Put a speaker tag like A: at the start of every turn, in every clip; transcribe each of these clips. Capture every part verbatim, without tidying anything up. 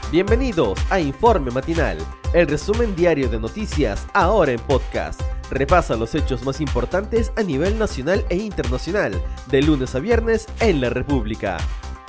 A: Bienvenidos a Informe Matinal, el resumen diario de noticias ahora en podcast. Repasa los hechos más importantes a nivel nacional e internacional, de lunes a viernes en la República.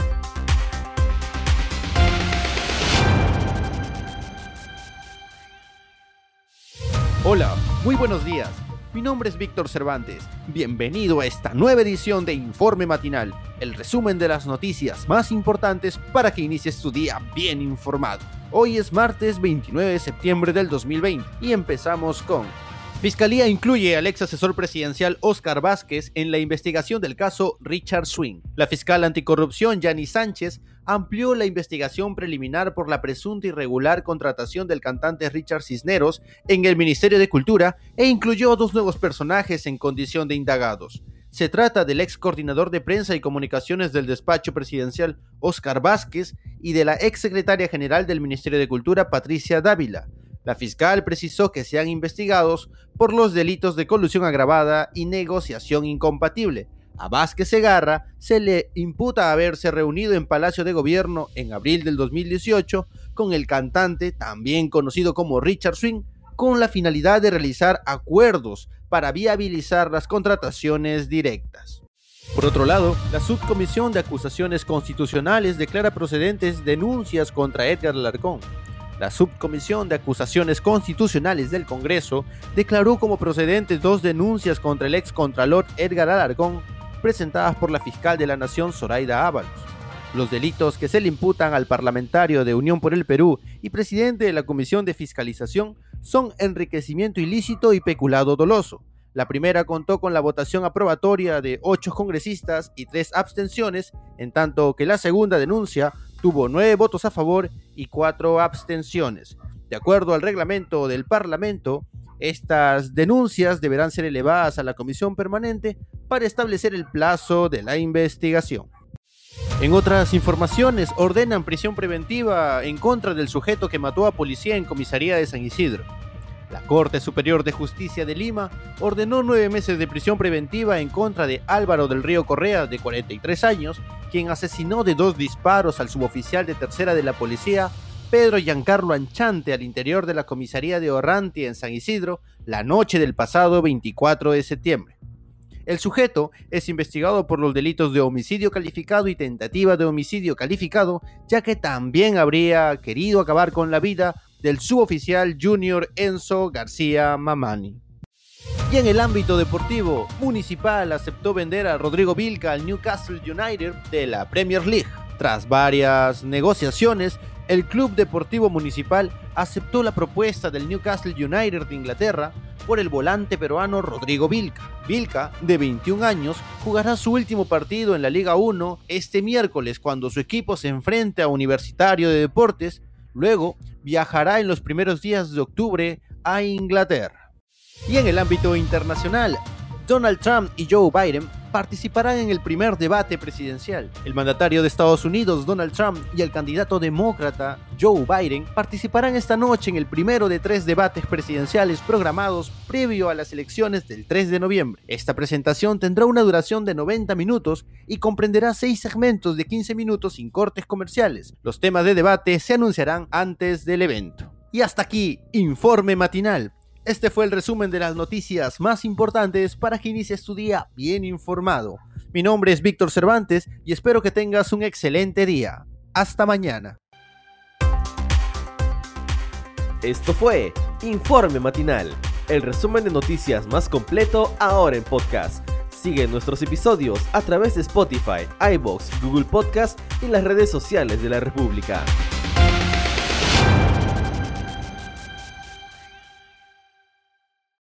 B: Hola, muy buenos días. Mi nombre es Víctor Cervantes. Bienvenido a esta nueva edición de Informe Matinal, el resumen de las noticias más importantes para que inicies tu día bien informado. Hoy es martes veintinueve de septiembre del dos mil veinte y empezamos con: Fiscalía incluye al ex asesor presidencial Óscar Vázquez en la investigación del caso Richard Swing. La fiscal anticorrupción Yanni Sánchez amplió la investigación preliminar por la presunta irregular contratación del cantante Richard Cisneros en el Ministerio de Cultura e incluyó dos nuevos personajes en condición de indagados. Se trata del ex coordinador de prensa y comunicaciones del despacho presidencial Óscar Vázquez y de la ex secretaria general del Ministerio de Cultura Patricia Dávila. La fiscal precisó que sean investigados por los delitos de colusión agravada y negociación incompatible. A Vázquez Segarra se le imputa haberse reunido en Palacio de Gobierno en abril del dos mil dieciocho con el cantante, también conocido como Richard Swing, con la finalidad de realizar acuerdos para viabilizar las contrataciones directas. Por otro lado, la Subcomisión de Acusaciones Constitucionales declara procedentes denuncias contra Edgar Alarcón. La Subcomisión de Acusaciones Constitucionales del Congreso declaró como procedentes dos denuncias contra el ex contralor Edgar Alarcón presentadas por la fiscal de la Nación Zoraida Ábalos. Los delitos que se le imputan al parlamentario de Unión por el Perú y presidente de la Comisión de Fiscalización son enriquecimiento ilícito y peculado doloso. La primera contó con la votación aprobatoria de ocho congresistas y tres abstenciones, en tanto que la segunda denuncia tuvo nueve votos a favor y cuatro abstenciones. De acuerdo al reglamento del Parlamento, estas denuncias deberán ser elevadas a la Comisión Permanente para establecer el plazo de la investigación. En otras informaciones, ordenan prisión preventiva en contra del sujeto que mató a policía en comisaría de San Isidro. La Corte Superior de Justicia de Lima ordenó nueve meses de prisión preventiva en contra de Álvaro del Río Correa, de cuarenta y tres años, quien asesinó de dos disparos al suboficial de tercera de la policía, Pedro Giancarlo Anchante, al interior de la comisaría de Orrantia en San Isidro, la noche del pasado veinticuatro de septiembre. El sujeto es investigado por los delitos de homicidio calificado y tentativa de homicidio calificado, ya que también habría querido acabar con la vida del suboficial Junior Enzo García Mamani. Y en el ámbito deportivo, Municipal aceptó vender a Rodrigo Vilca al Newcastle United de la Premier League. Tras varias negociaciones, el Club Deportivo Municipal aceptó la propuesta del Newcastle United de Inglaterra por el volante peruano Rodrigo Vilca. Vilca, de veintiún años, jugará su último partido en la Liga uno este miércoles cuando su equipo se enfrente a Universitario de Deportes. Luego viajará en los primeros días de octubre a Inglaterra. Y en el ámbito internacional, Donald Trump y Joe Biden participarán en el primer debate presidencial. El mandatario de Estados Unidos, Donald Trump, y el candidato demócrata, Joe Biden, participarán esta noche en el primero de tres debates presidenciales programados previo a las elecciones del tres de noviembre. Esta presentación tendrá una duración de noventa minutos y comprenderá seis segmentos de quince minutos sin cortes comerciales. Los temas de debate se anunciarán antes del evento. Y hasta aquí, Informe Matinal. Este fue el resumen de las noticias más importantes para que inicies tu día bien informado. Mi nombre es Víctor Cervantes y espero que tengas un excelente día. Hasta mañana.
A: Esto fue Informe Matinal, el resumen de noticias más completo ahora en podcast. Sigue nuestros episodios a través de Spotify, iVoox, Google Podcast y las redes sociales de la República.